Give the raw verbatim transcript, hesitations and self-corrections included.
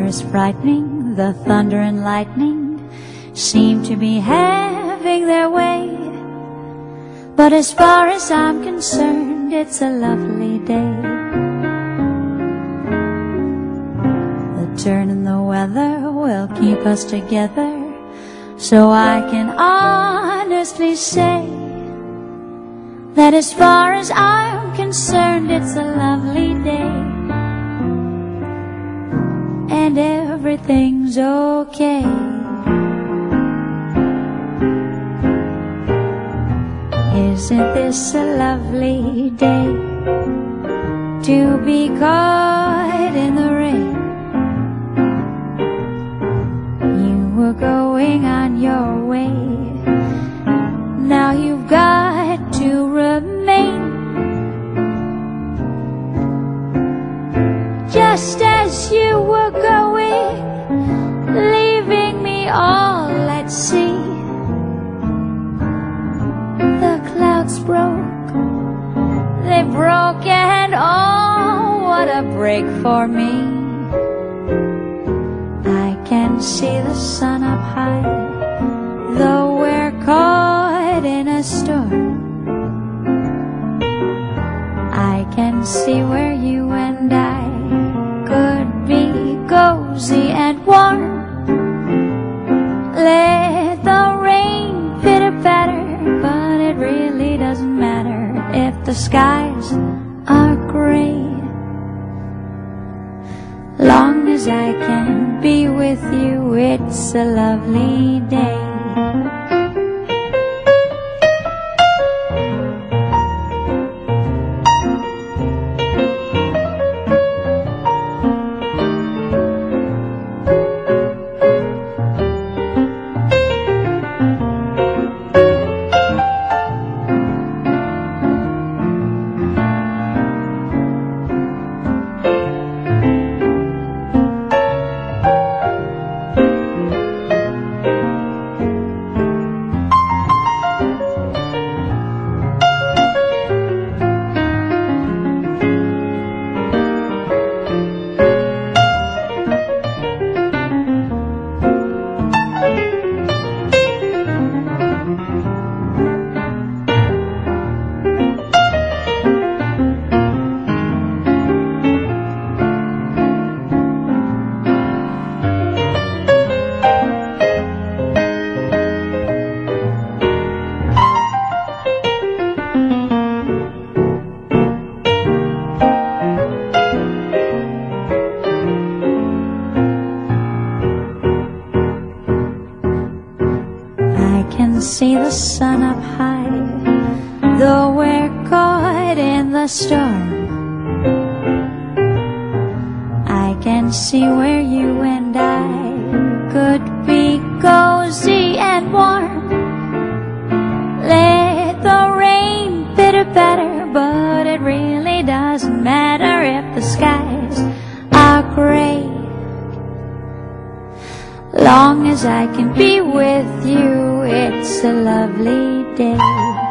is frightening, the thunder and lightning seem to be having their way. But as far as I'm concerned, it's a lovely day. The turn in the weather will keep us together, so I can honestly say that as far as I'm concerned, it's a lovely day. And everything's okay. Isn't this a lovely day to be caught in the rain? You were going on your way, now you've got to remain. Just as you were going, leaving me all at sea, the clouds broke, they broke, and oh, what a break for me. I can see the sun up high, though we're caught in a storm. I can see where you and I could be cozy and warm. Let the rain pitter-patter, but it really doesn't matter if the skies are gray. Long as I can be with you, it's a lovely day. See the sun up high, though we're caught in the storm. I can see where you and I could be cozy and warm. Let the rain pitter-patter, but it really doesn't matter if the skies are gray. Long as I can be with you, it's a lovely day.